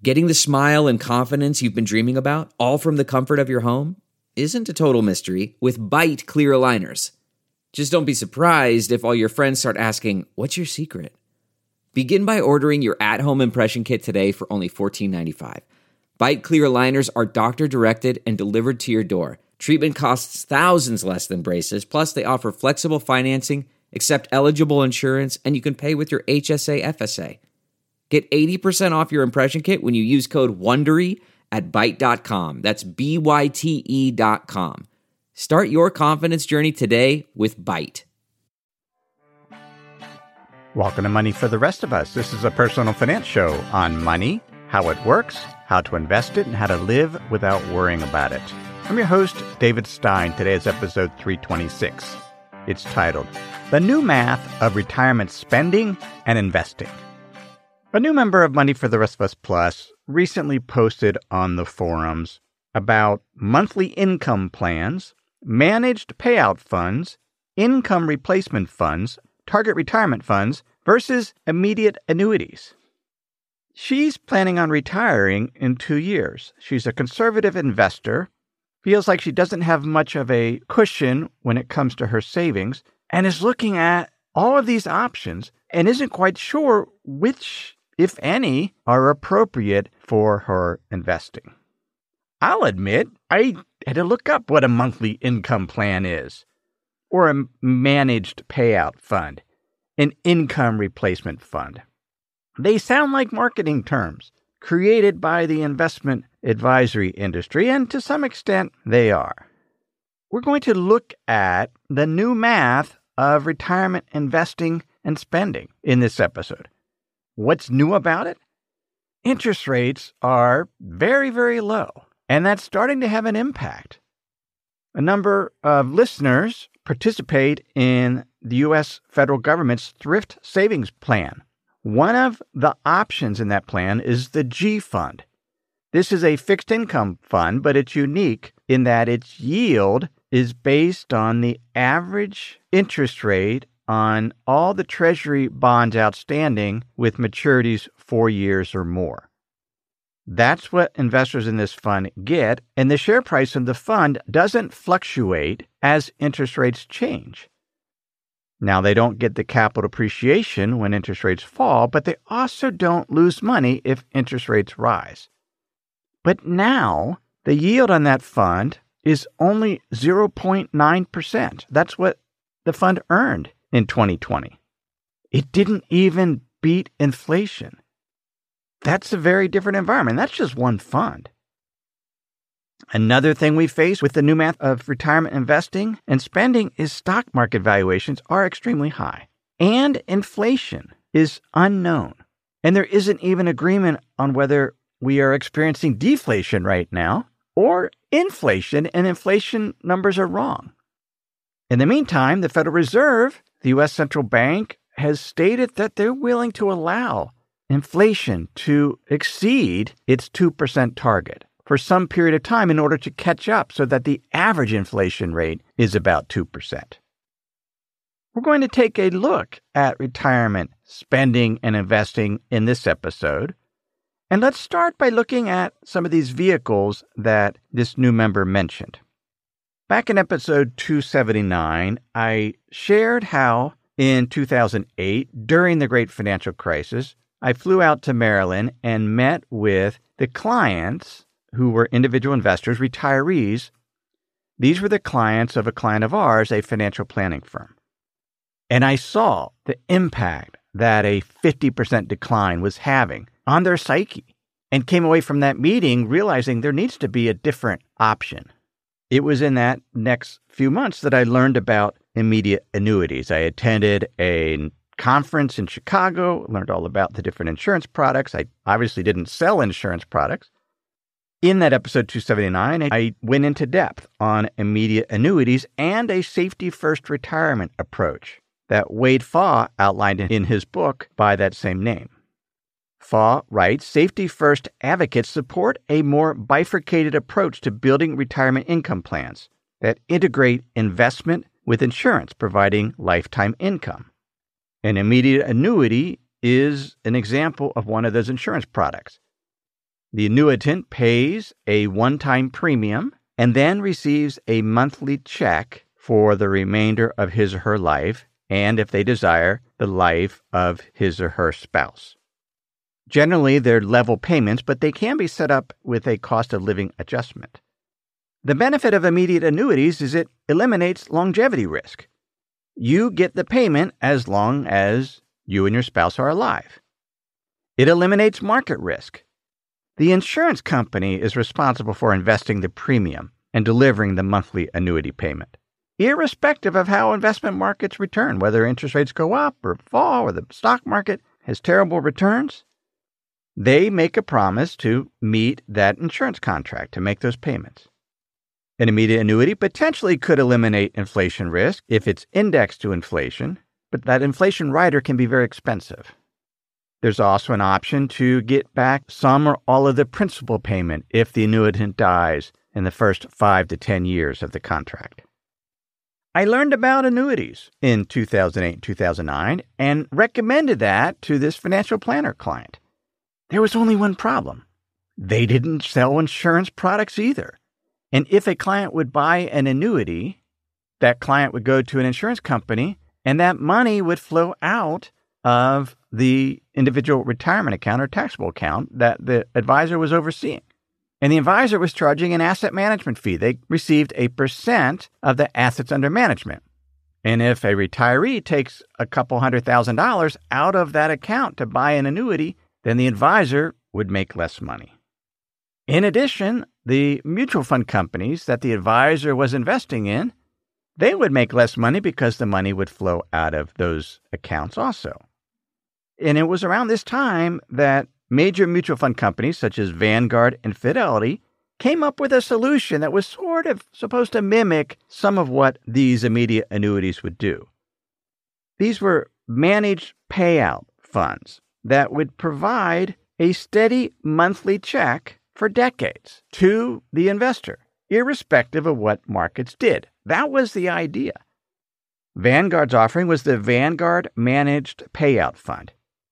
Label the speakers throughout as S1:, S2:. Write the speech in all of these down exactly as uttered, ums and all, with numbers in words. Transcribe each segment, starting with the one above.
S1: Getting the smile and confidence you've been dreaming about, all from the comfort of your home, isn't a total mystery with Byte clear aligners. Just don't be surprised if all your friends start asking, "What's your secret?" Begin by ordering your at-home impression kit today for only fourteen ninety-five. Byte clear aligners are doctor-directed and delivered to your door. Treatment costs thousands less than braces, plus they offer flexible financing, accept eligible insurance, and you can pay with your H S A F S A. Get eighty percent off your impression kit when you use code WONDERY at byte dot com. That's B Y T E dot com. Start your confidence journey today with Byte.
S2: Welcome to Money for the Rest of Us. This is a personal finance show on money, how it works, how to invest it, and how to live without worrying about it. I'm your host, David Stein. Today is episode three twenty-six. It's titled, The New Math of Retirement Spending and Investing. A new member of Money for the Rest of Us Plus recently posted on the forums about monthly income plans, managed payout funds, income replacement funds, target retirement funds versus immediate annuities. She's planning on retiring in two years. She's a conservative investor, feels like she doesn't have much of a cushion when it comes to her savings, and is looking at all of these options and isn't quite sure which, if any, are appropriate for her investing. I'll admit, I had to look up what a monthly income plan is, or a managed payout fund, an income replacement fund. They sound like marketing terms created by the investment advisory industry, and to some extent, they are. We're going to look at the new math of retirement investing and spending in this episode. What's new about it? Interest rates are very, very low, and that's starting to have an impact. A number of listeners participate in the U S federal government's Thrift Savings Plan. One of the options in that plan is the G Fund. This is a fixed income fund, but it's unique in that its yield is based on the average interest rate on all the Treasury bonds outstanding with maturities four years or more. That's what investors in this fund get, and the share price of the fund doesn't fluctuate as interest rates change. Now, they don't get the capital appreciation when interest rates fall, but they also don't lose money if interest rates rise. But now, the yield on that fund is only zero point nine percent. That's what the fund earned in twenty twenty. It didn't even beat inflation. That's a very different environment. That's just one fund. Another thing we face with the new math of retirement investing and spending is stock market valuations are extremely high, and inflation is unknown. And there isn't even agreement on whether we are experiencing deflation right now or inflation, and inflation numbers are wrong. In the meantime, the Federal Reserve, the U S Central Bank, has stated that they're willing to allow inflation to exceed its two percent target for some period of time in order to catch up so that the average inflation rate is about two percent. We're going to take a look at retirement spending and investing in this episode. And let's start by looking at some of these vehicles that this new member mentioned. Back in episode two seventy-nine, I shared how in two thousand eight, during the Great Financial Crisis, I flew out to Maryland and met with the clients who were individual investors, retirees. These were the clients of a client of ours, a financial planning firm. And I saw the impact that a fifty percent decline was having on their psyche, and came away from that meeting realizing there needs to be a different option. It was in that next few months that I learned about immediate annuities. I attended a conference in Chicago, learned all about the different insurance products. I obviously didn't sell insurance products. In that episode two seventy-nine, I went into depth on immediate annuities and a safety-first retirement approach that Wade Faw outlined in his book by that same name. Faw writes, safety-first advocates support a more bifurcated approach to building retirement income plans that integrate investment with insurance, providing lifetime income. An immediate annuity is an example of one of those insurance products. The annuitant pays a one-time premium and then receives a monthly check for the remainder of his or her life, and if they desire, the life of his or her spouse. Generally, they're level payments, but they can be set up with a cost of living adjustment. The benefit of immediate annuities is it eliminates longevity risk. You get the payment as long as you and your spouse are alive. It eliminates market risk. The insurance company is responsible for investing the premium and delivering the monthly annuity payment, irrespective of how investment markets return, whether interest rates go up or fall or the stock market has terrible returns. They make a promise to meet that insurance contract, to make those payments. An immediate annuity potentially could eliminate inflation risk if it's indexed to inflation, but that inflation rider can be very expensive. There's also an option to get back some or all of the principal payment if the annuitant dies in the first five to ten years of the contract. I learned about annuities in two thousand eight and two thousand nine and recommended that to this financial planner client. There was only one problem. They didn't sell insurance products either. And if a client would buy an annuity, that client would go to an insurance company and that money would flow out of the individual retirement account or taxable account that the advisor was overseeing. And the advisor was charging an asset management fee. They received a percent of the assets under management. And if a retiree takes a couple hundred thousand dollars out of that account to buy an annuity, then the advisor would make less money. In addition, the mutual fund companies that the advisor was investing in, they would make less money because the money would flow out of those accounts also. And it was around this time that major mutual fund companies such as Vanguard and Fidelity came up with a solution that was sort of supposed to mimic some of what these immediate annuities would do. These were managed payout funds that would provide a steady monthly check for decades to the investor, irrespective of what markets did. That was the idea. Vanguard's offering was the Vanguard Managed Payout Fund.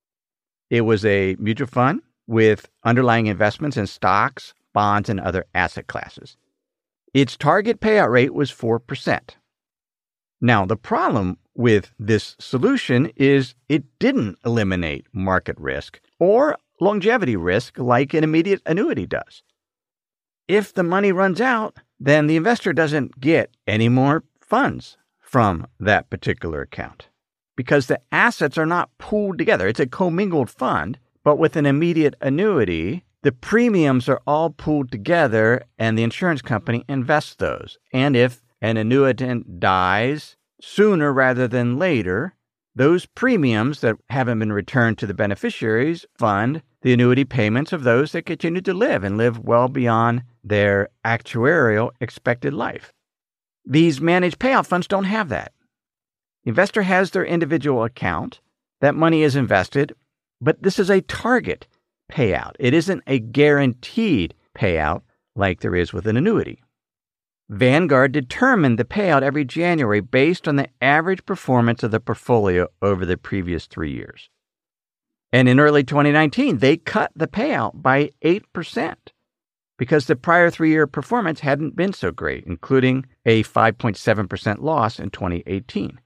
S2: It was a mutual fund with underlying investments in stocks, bonds, and other asset classes. Its target payout rate was four percent. Now, the problem with this solution is it didn't eliminate market risk or longevity risk like an immediate annuity does. If the money runs out, then the investor doesn't get any more funds from that particular account because the assets are not pooled together. It's a commingled fund, but with an immediate annuity, the premiums are all pooled together and the insurance company invests those. And if an annuitant dies sooner rather than later, those premiums that haven't been returned to the beneficiaries fund the annuity payments of those that continue to live and live well beyond their actuarial expected life. These managed payout funds don't have that. The investor has their individual account. That money is invested, but this is a target payout. It isn't a guaranteed payout like there is with an annuity. Vanguard determined the payout every January based on the average performance of the portfolio over the previous three years. And in early twenty nineteen, they cut the payout by eight percent because the prior three-year performance hadn't been so great, including a five point seven percent loss in twenty eighteen.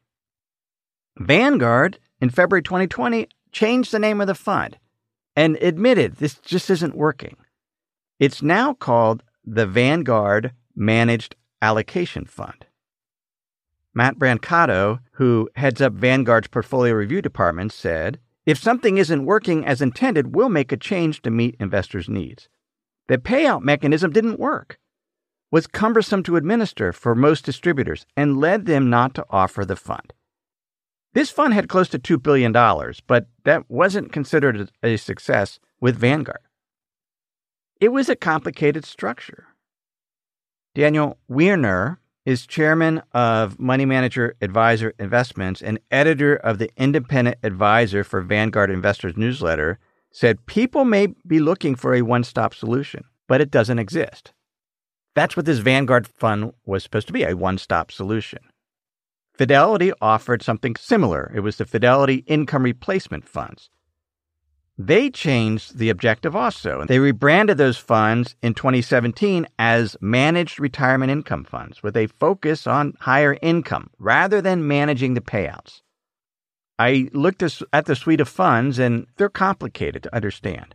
S2: Vanguard, in February twenty twenty, changed the name of the fund and admitted this just isn't working. It's now called the Vanguard Managed Allocation Fund. Matt Brancato, who heads up Vanguard's portfolio review department, said, "If something isn't working as intended, we'll make a change to meet investors' needs. The payout mechanism didn't work, was cumbersome to administer for most distributors, and led them not to offer the fund." This fund had close to two billion dollars, but that wasn't considered a success with Vanguard. It was a complicated structure. Daniel Wierner is chairman of Money Manager Advisor Investments and editor of the Independent Advisor for Vanguard Investors newsletter, said people may be looking for a one-stop solution, but it doesn't exist. That's what this Vanguard fund was supposed to be, a one-stop solution. Fidelity offered something similar. It was the Fidelity Income Replacement Funds. they changed the objective also. They rebranded those funds in twenty seventeen as managed retirement income funds with a focus on higher income rather than managing the payouts. I looked at the suite of funds, and they're complicated to understand.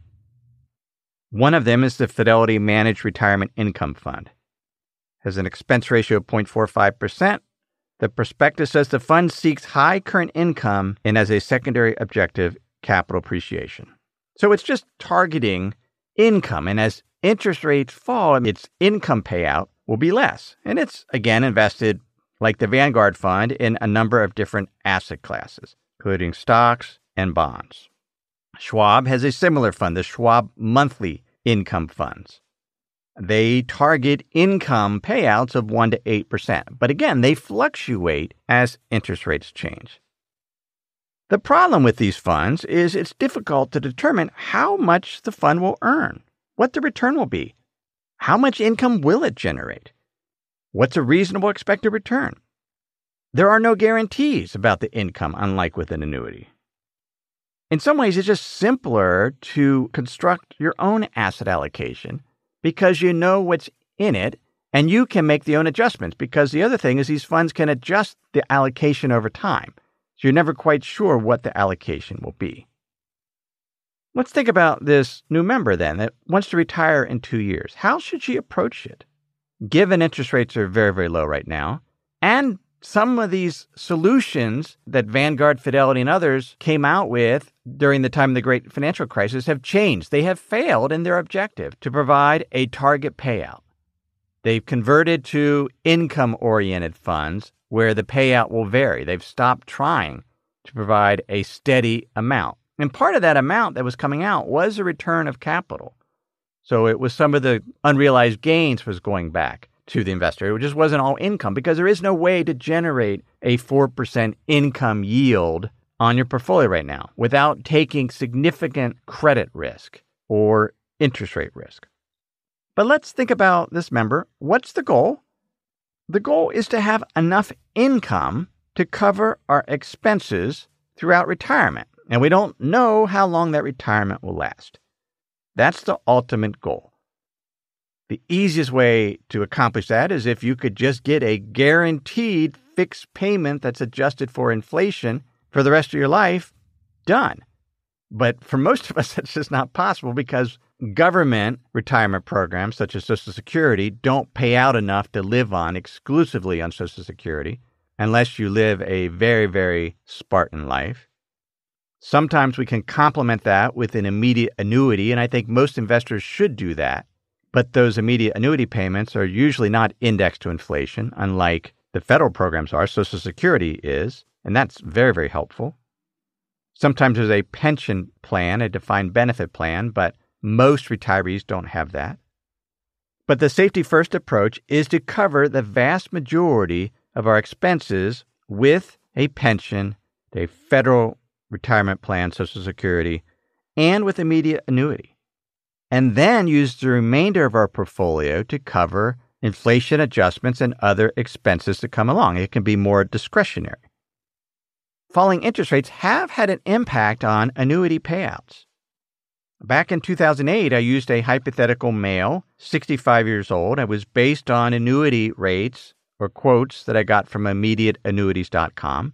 S2: One of them is the Fidelity Managed Retirement Income Fund. It has an expense ratio of zero point four five percent. The prospectus says the fund seeks high current income and as a secondary objective, capital appreciation. So it's just targeting income, and as interest rates fall, its income payout will be less. And it's, again, invested, like the Vanguard Fund, in a number of different asset classes, including stocks and bonds. Schwab has a similar fund, the Schwab Monthly Income Funds. They target income payouts of one to eight percent. But again, they fluctuate as interest rates change. The problem with these funds is it's difficult to determine how much the fund will earn, what the return will be, how much income will it generate, what's a reasonable expected return. There are no guarantees about the income, unlike with an annuity. In some ways, it's just simpler to construct your own asset allocation because you know what's in it and you can make the own adjustments, because the other thing is these funds can adjust the allocation over time. So you're never quite sure what the allocation will be. Let's think about this new member then that wants to retire in two years. How should she approach it? Given interest rates are very, very low right now, and some of these solutions that Vanguard, Fidelity, and others came out with during the time of the great financial crisis have changed. They have failed in their objective to provide a target payout. They've converted to income-oriented funds where the payout will vary. They've stopped trying to provide a steady amount. And part of that amount that was coming out was a return of capital. So it was some of the unrealized gains was going back to the investor. It just wasn't all income, because there is no way to generate a four percent income yield on your portfolio right now without taking significant credit risk or interest rate risk. But let's think about this member. What's the goal? The goal is to have enough income to cover our expenses throughout retirement. And we don't know how long that retirement will last. That's the ultimate goal. The easiest way to accomplish that is if you could just get a guaranteed fixed payment that's adjusted for inflation for the rest of your life, done. But for most of us, that's just not possible because government retirement programs, such as Social Security, don't pay out enough to live on exclusively on Social Security unless you live a very, very Spartan life. Sometimes we can complement that with an immediate annuity, and I think most investors should do that. But those immediate annuity payments are usually not indexed to inflation, unlike the federal programs are. Social Security is, and that's very, very helpful. Sometimes there's a pension plan, a defined benefit plan, but most retirees don't have that. But the safety-first approach is to cover the vast majority of our expenses with a pension, a federal retirement plan, Social Security, and with immediate annuity. And then use the remainder of our portfolio to cover inflation adjustments and other expenses that come along. It can be more discretionary. Falling interest rates have had an impact on annuity payouts. Back in two thousand eight, I used a hypothetical male, sixty-five years old. It was based on annuity rates or quotes that I got from immediate annuities dot com.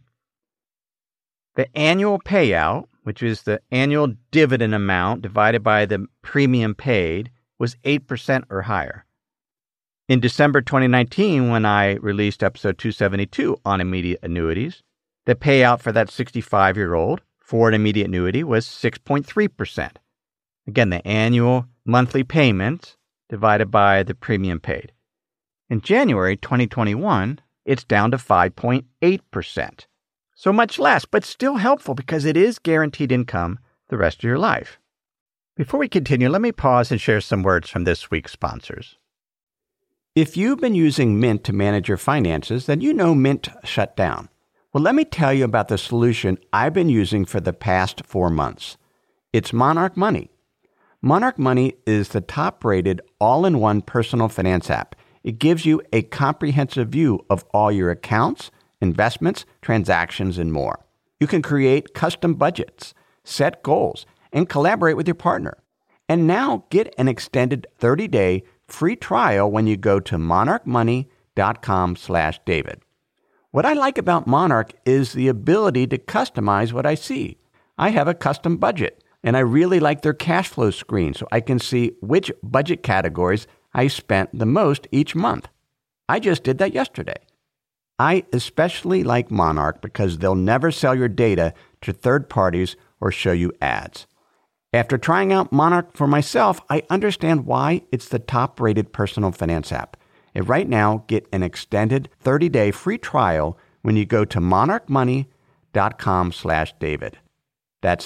S2: The annual payout, which is the annual dividend amount divided by the premium paid, was eight percent or higher. In December twenty nineteen, when I released episode two seventy-two on immediate annuities, the payout for that sixty-five-year-old for an immediate annuity was six point three percent. Again, the annual monthly payments divided by the premium paid. In January twenty twenty-one, it's down to five point eight percent. So much less, but still helpful because it is guaranteed income the rest of your life. Before we continue, let me pause and share some words from this week's sponsors. If you've been using Mint to manage your finances, then you know Mint shut down. Well, let me tell you about the solution I've been using for the past four months. It's Monarch Money. Monarch Money is the top-rated all-in-one personal finance app. It gives you a comprehensive view of all your accounts, investments, transactions, and more. You can create custom budgets, set goals, and collaborate with your partner. And now get an extended thirty-day free trial when you go to monarchmoney.com slash David. What I like about Monarch is the ability to customize what I see. I have a custom budget, and I really like their cash flow screen so I can see which budget categories I spent the most each month. I just did that yesterday. I especially like Monarch because they'll never sell your data to third parties or show you ads. After trying out Monarch for myself, I understand why it's the top-rated personal finance app. And right now, get an extended thirty-day free trial when you go to monarchmoney.com slash David. That's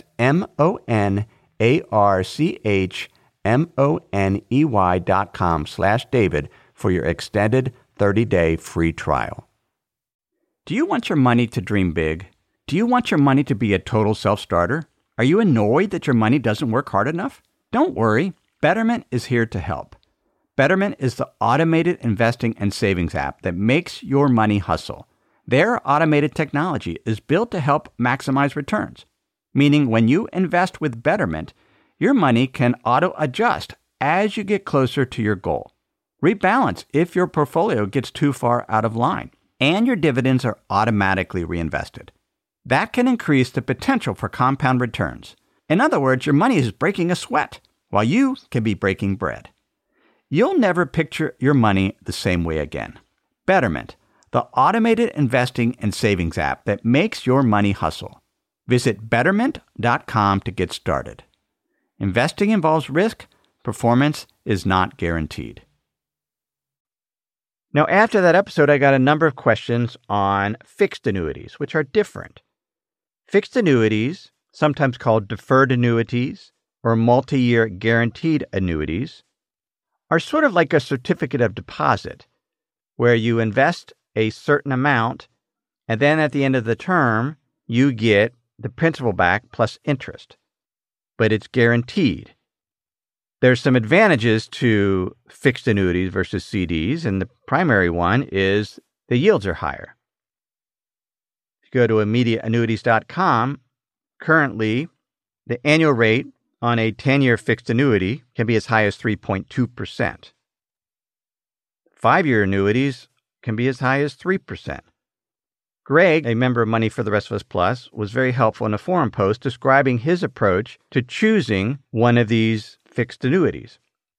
S2: M-O-N-A-R-C-H-M-O-N-E-Y dot com slash David for your extended thirty-day free trial. Do you want your money to dream big? Do you want your money to be a total self-starter? Are you annoyed that your money doesn't work hard enough? Don't worry. Betterment is here to help. Betterment is the automated investing and savings app that makes your money hustle. Their automated technology is built to help maximize returns, meaning when you invest with Betterment, your money can auto-adjust as you get closer to your goal. Rebalance if your portfolio gets too far out of line, and your dividends are automatically reinvested. That can increase the potential for compound returns. In other words, your money is breaking a sweat, while you can be breaking bread. You'll never picture your money the same way again. Betterment, the automated investing and savings app that makes your money hustle. Visit betterment dot com to get started. Investing involves risk. Performance is not guaranteed. Now, after that episode, I got a number of questions on fixed annuities, which are different. Fixed annuities, sometimes called deferred annuities or multi-year guaranteed annuities, are sort of like a certificate of deposit, where you invest a certain amount, and then at the end of the term, you get the principal back plus interest. But it's guaranteed. There's some advantages to fixed annuities versus C Ds, and the primary one is the yields are higher. If you go to immediate annuities dot com, currently the annual rate on a ten-year fixed annuity can be as high as three point two percent. Five-year annuities can be as high as three percent. Greg, a member of Money for the Rest of Us Plus, was very helpful in a forum post describing his approach to choosing one of these fixed annuities.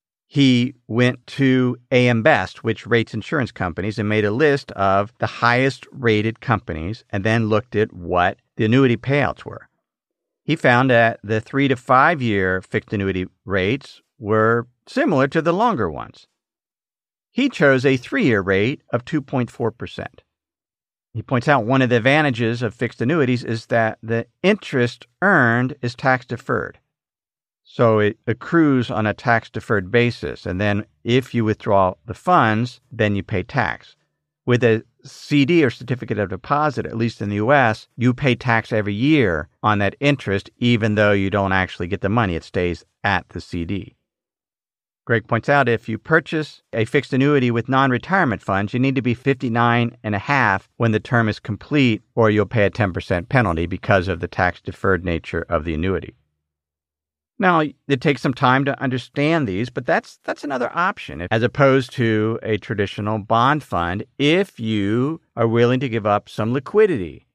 S2: He went to A M Best, which rates insurance companies, and made a list of the highest rated companies and then looked at what the annuity payouts were. He found that the three to five year fixed annuity rates were similar to the longer ones. He chose a three-year rate of two point four percent. He points out one of the advantages of fixed annuities is that the interest earned is tax-deferred. So it accrues on a tax-deferred basis, and then if you withdraw the funds, then you pay tax. With a C D or certificate of deposit, at least in the U S, you pay tax every year on that interest, even though you don't actually get the money. It stays at the C D. Greg points out if you purchase a fixed annuity with non-retirement funds, you need to be fifty-nine and a half when the term is complete, or you'll pay a ten percent penalty because of the tax-deferred nature of the annuity. Now, it takes some time to understand these, but that's that's another option as opposed to a traditional bond fund if you are willing to give up some liquidity.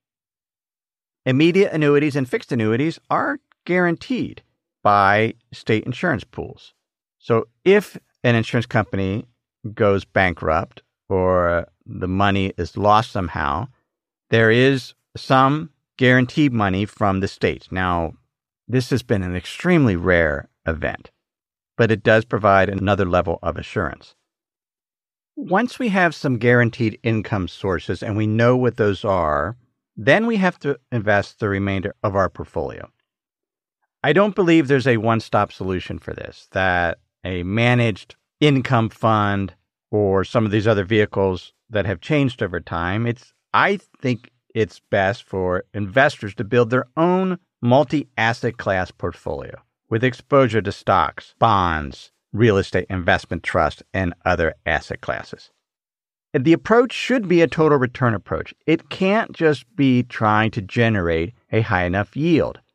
S2: Immediate annuities and fixed annuities are guaranteed by state insurance pools. So if an insurance company goes bankrupt or the money is lost somehow, there is some guaranteed money from the states. Now, this has been an extremely rare event, but it does provide another level of assurance. Once we have some guaranteed income sources and we know what those are, then we have to invest the remainder of our portfolio. I don't believe there's a one-stop solution for this, that a managed income fund or some of these other vehicles that have changed over time. It's, I think it's best for investors to build their own multi-asset class portfolio with exposure to stocks, bonds, real estate investment trust, and other asset classes. The approach should be a total return approach. It can't just be trying to generate a high enough yield,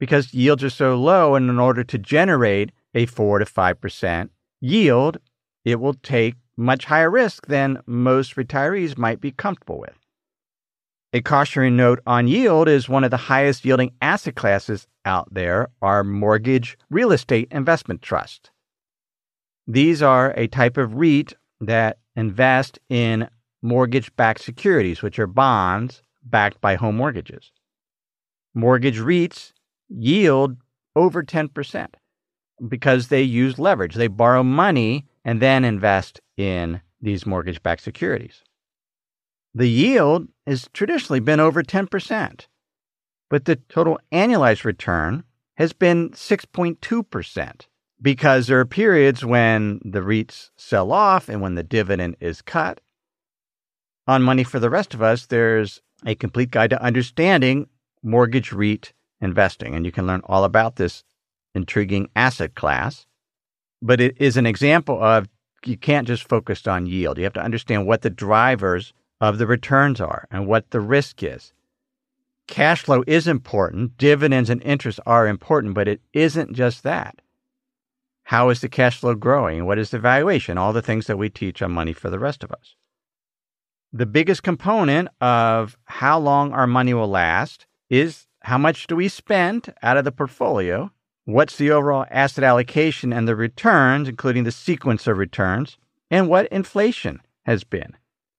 S2: because yields are so low, and in order to generate a four to five percent yield, it will take much higher risk than most retirees might be comfortable with. A cautionary note on yield is one of the highest yielding asset classes out there are mortgage real estate investment trusts. These are a type of REIT that invest in mortgage-backed securities, which are bonds backed by home mortgages. Mortgage REITs yield over ten percent because they use leverage. They borrow money and then invest in these mortgage-backed securities. The yield has traditionally been over ten percent, but the total annualized return has been six point two percent because there are periods when the REITs sell off and when the dividend is cut. On Money for the Rest of Us, there's a complete guide to understanding mortgage REIT investing, and you can learn all about this intriguing asset class. But it is an example of you can't just focus on yield. You have to understand what the drivers of the returns are and what the risk is. Cash flow is important. Dividends and interest are important, but it isn't just that. How is the cash flow growing? What is the valuation? All the things that we teach on Money for the Rest of Us. The biggest component of how long our money will last is how much do we spend out of the portfolio? What's the overall asset allocation and the returns, including the sequence of returns, and what inflation has been.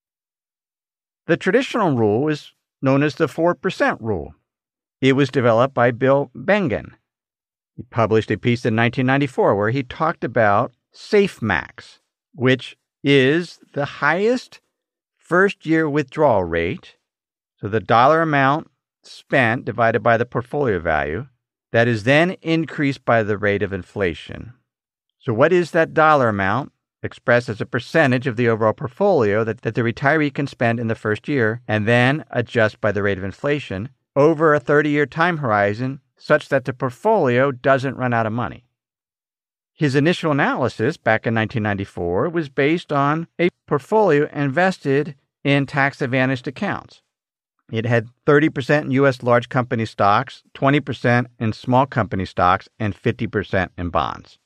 S2: The traditional rule is known as the four percent rule. It was developed by Bill Bengen. He published a piece in nineteen ninety-four where he talked about SafeMax, which is the highest first-year withdrawal rate, so the dollar amount spent divided by the portfolio value, that is then increased by the rate of inflation. So what is that dollar amount expressed as a percentage of the overall portfolio that, that the retiree can spend in the first year and then adjust by the rate of inflation over a thirty-year time horizon such that the portfolio doesn't run out of money? His initial analysis back in nineteen ninety-four was based on a portfolio invested in tax-advantaged accounts. It had thirty percent in U S large company stocks, twenty percent in small company stocks, and fifty percent in bonds.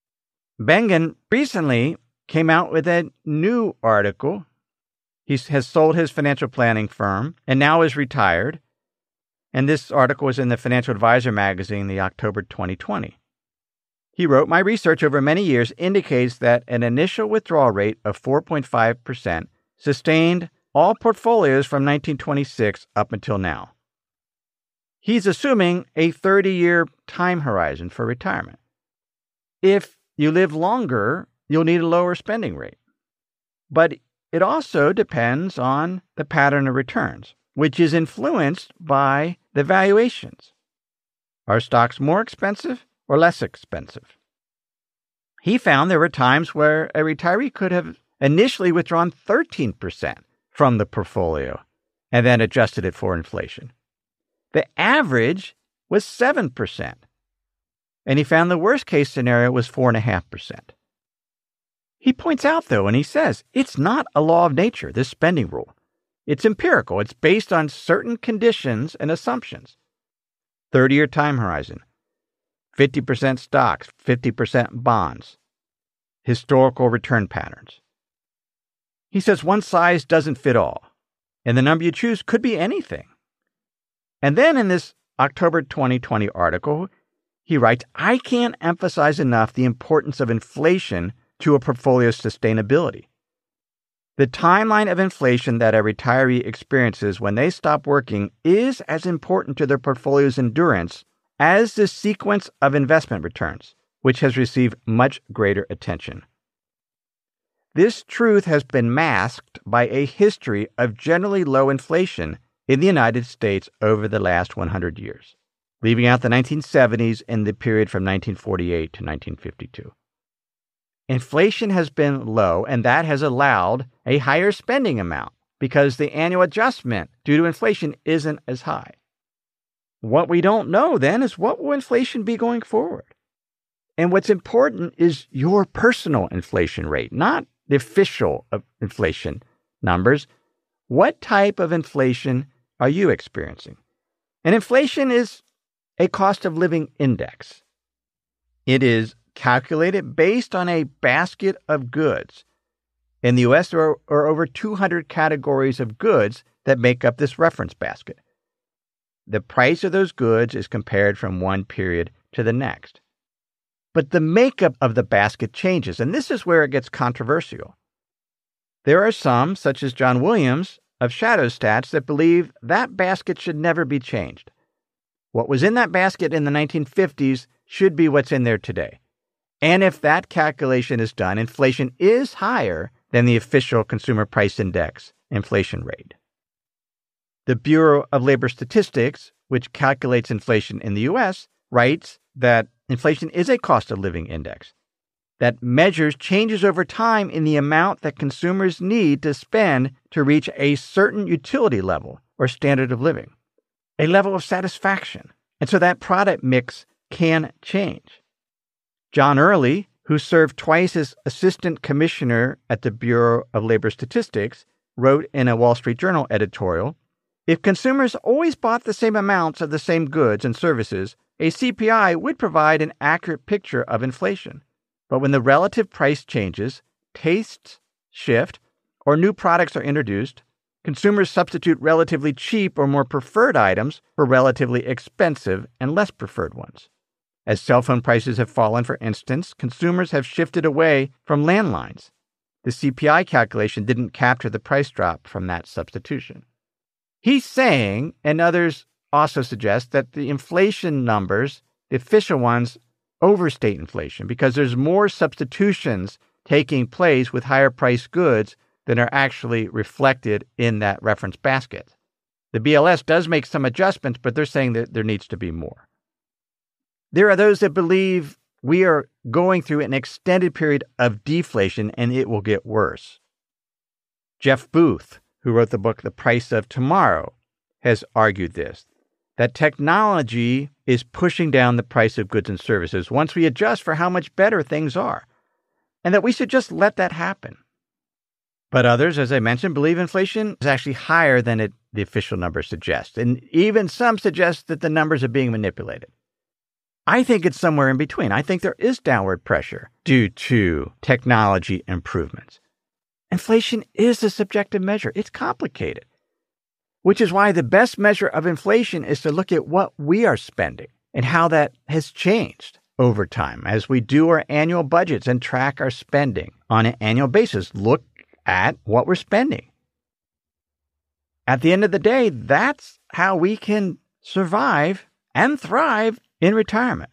S2: Bengen recently came out with a new article. He has sold his financial planning firm and now is retired. And this article was in the Financial Advisor magazine, the October twenty twenty. He wrote, "My research over many years indicates that an initial withdrawal rate of four point five percent sustained all portfolios from nineteen twenty-six up until now." He's assuming a thirty-year time horizon for retirement. If you live longer, you'll need a lower spending rate. But it also depends on the pattern of returns, which is influenced by the valuations. Are stocks more expensive or less expensive? He found there were times where a retiree could have initially withdrawn thirteen percent from the portfolio and then adjusted it for inflation. The average was seven percent. And he found the worst case scenario was four point five percent. He points out, though, and he says, it's not a law of nature, this spending rule. It's empirical. It's based on certain conditions and assumptions. thirty-year time horizon, fifty percent stocks, fifty percent bonds, historical return patterns. He says one size doesn't fit all, and the number you choose could be anything. And then in this October twenty twenty article, he writes, "I can't emphasize enough the importance of inflation to a portfolio's sustainability. The timeline of inflation that a retiree experiences when they stop working is as important to their portfolio's endurance as the sequence of investment returns, which has received much greater attention. This truth has been masked by a history of generally low inflation in the United States over the last one hundred years, leaving out the nineteen seventies and the period from nineteen forty-eight to nineteen fifty-two. Inflation has been low, and that has allowed a higher spending amount because the annual adjustment due to inflation isn't as high. What we don't know then is what will inflation be going forward? And what's important is your personal inflation rate, not the official inflation numbers. What type of inflation are you experiencing? And inflation is a cost of living index. It is calculated based on a basket of goods. In the U S, there are, are over two hundred categories of goods that make up this reference basket. The price of those goods is compared from one period to the next. But the makeup of the basket changes, and this is where it gets controversial. There are some, such as John Williams of Shadow Stats, that believe that basket should never be changed. What was in that basket in the nineteen fifties should be what's in there today. And if that calculation is done, inflation is higher than the official Consumer Price Index inflation rate. The Bureau of Labor Statistics, which calculates inflation in the U S, writes that inflation is a cost of living index that measures changes over time in the amount that consumers need to spend to reach a certain utility level or standard of living, a level of satisfaction. And so that product mix can change. John Early, who served twice as assistant commissioner at the Bureau of Labor Statistics, wrote in a Wall Street Journal editorial, "If consumers always bought the same amounts of the same goods and services, a C P I would provide an accurate picture of inflation. But when the relative price changes, tastes shift, or new products are introduced, consumers substitute relatively cheap or more preferred items for relatively expensive and less preferred ones. As cell phone prices have fallen, for instance, consumers have shifted away from landlines. The C P I calculation didn't capture the price drop from that substitution." He's saying, and others also suggest, that the inflation numbers, the official ones, overstate inflation because there's more substitutions taking place with higher priced goods than are actually reflected in that reference basket. The B L S does make some adjustments, but they're saying that there needs to be more. There are those that believe we are going through an extended period of deflation and it will get worse. Jeff Booth, who wrote the book The Price of Tomorrow, has argued this, that technology is pushing down the price of goods and services once we adjust for how much better things are, and that we should just let that happen. But others, as I mentioned, believe inflation is actually higher than it, the official numbers suggest, and even some suggest that the numbers are being manipulated. I think it's somewhere in between. I think there is downward pressure due to technology improvements. Inflation is a subjective measure. It's complicated, which is why the best measure of inflation is to look at what we are spending and how that has changed over time as we do our annual budgets and track our spending on an annual basis. Look at what we're spending. At the end of the day, that's how we can survive and thrive in retirement.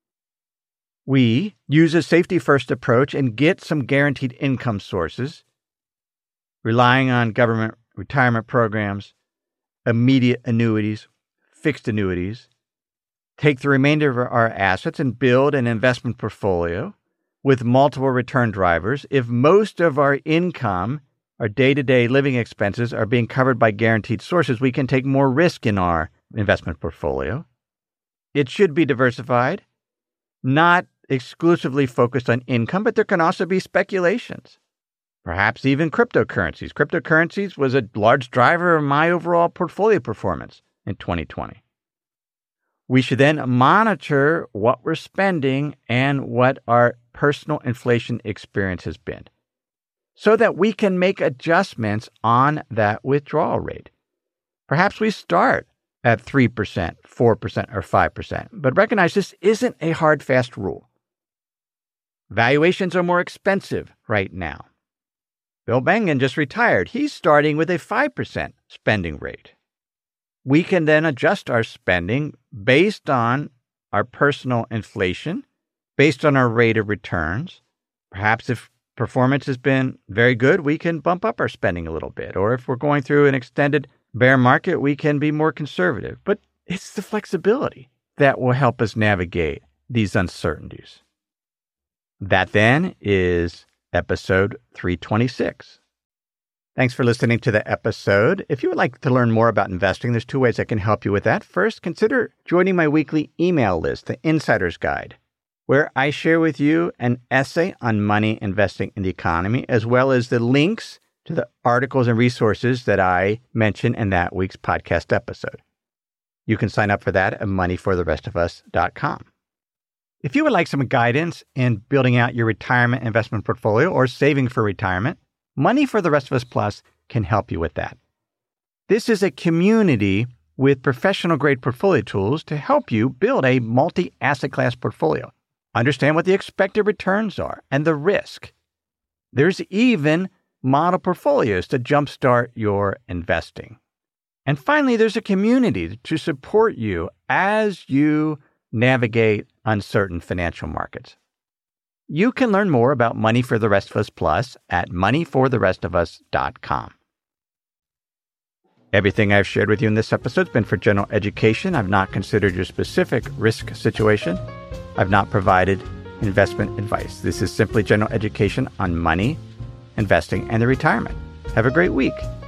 S2: We use a safety-first approach and get some guaranteed income sources, relying on government retirement programs, immediate annuities, fixed annuities, take the remainder of our assets and build an investment portfolio with multiple return drivers. If most of our income, our day-to-day living expenses, are being covered by guaranteed sources, we can take more risk in our investment portfolio. It should be diversified, not exclusively focused on income, but there can also be speculations. Perhaps even cryptocurrencies. Cryptocurrencies was a large driver of my overall portfolio performance in twenty twenty. We should then monitor what we're spending and what our personal inflation experience has been so that we can make adjustments on that withdrawal rate. Perhaps we start at three percent, four percent, or five percent, but recognize this isn't a hard, fast rule. Valuations are more expensive right now. Bill Bengen just retired. He's starting with a five percent spending rate. We can then adjust our spending based on our personal inflation, based on our rate of returns. Perhaps if performance has been very good, we can bump up our spending a little bit. Or if we're going through an extended bear market, we can be more conservative. But it's the flexibility that will help us navigate these uncertainties. That then is episode three twenty-six. Thanks for listening to the episode. If you would like to learn more about investing, there's two ways I can help you with that. First, consider joining my weekly email list, The Insider's Guide, where I share with you an essay on money, investing, in the economy, as well as the links to the articles and resources that I mention in that week's podcast episode. You can sign up for that at money for the rest of us dot com. If you would like some guidance in building out your retirement investment portfolio or saving for retirement, Money for the Rest of Us Plus can help you with that. This is a community with professional-grade portfolio tools to help you build a multi-asset class portfolio. Understand what the expected returns are and the risk. There's even model portfolios to jumpstart your investing. And finally, there's a community to support you as you navigate uncertain financial markets. You can learn more about Money for the Rest of Us Plus at money for the rest of us dot com. Everything I've shared with you in this episode has been for general education. I've not considered your specific risk situation. I've not provided investment advice. This is simply general education on money, investing, and the retirement. Have a great week.